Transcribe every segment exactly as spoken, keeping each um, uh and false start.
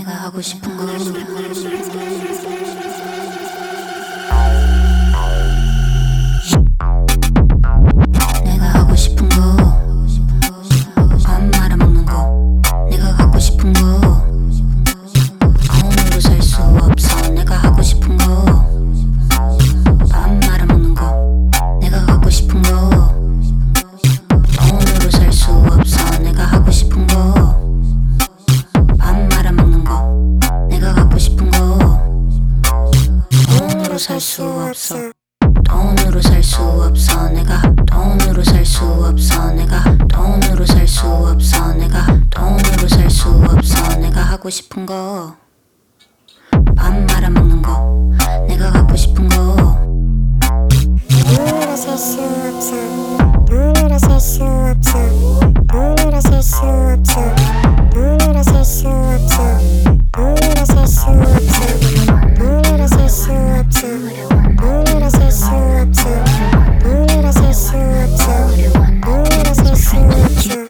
내가 하고 싶은 거 내가 하고 싶은 거 밥 말아먹는 거 내가 갖고 싶은 거 돈으로 살 수 없어 내가 하고 싶은 거 밥 말아먹는 거 내가 갖고 싶은 거 돈으로 살 수 없어 내가 하고 싶은 거 밥 말아먹는 거 내가 갖고 싶은 거 돈으로 살 수 없어 돈으로 살 수 없어 내가 돈으로 살 수 없어 내가 돈으로 살 수 없어 내가 돈으로 살 수 없어 내가 하고 싶은 거 밥 말아먹는 거 내가 갖고 싶은 거 돈으로 살 수 없어 돈으로 살 수 없어 돈으로 살 수 없어 돈으로 살 수 없어 돈으로 살 수 없어 돈으로 살 수 없어 돈으로 살 수 없어 돈으로 살 수 없어 돈으로 살 수 없어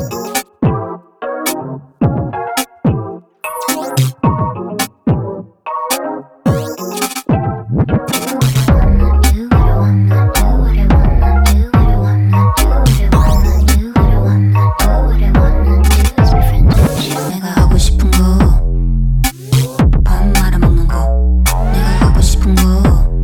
내가 하고 싶은 거 밥 말아먹는 거 내가 갖고 싶은 거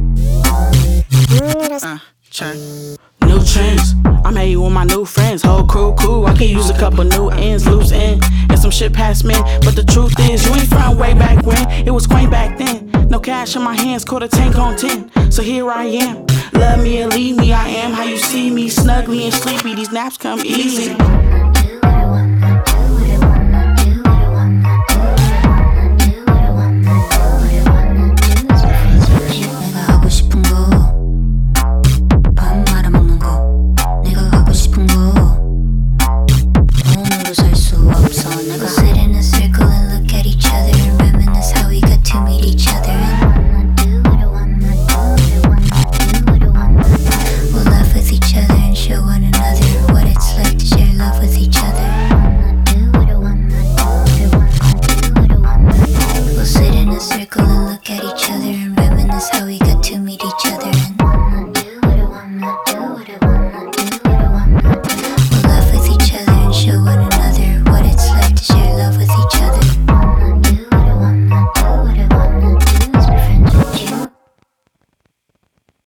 Uh, check. New trends, I'm hanging with my new friends. Whole crew cool, I can use a couple new ends, loose end, and some shit past men. But the truth is, you ain't from way back when. It was quaint back then. No cash in my hands, caught a tank on ten. So here I am. Love me or leave me, I am how you see me. Snuggly and sleepy, these naps come easy.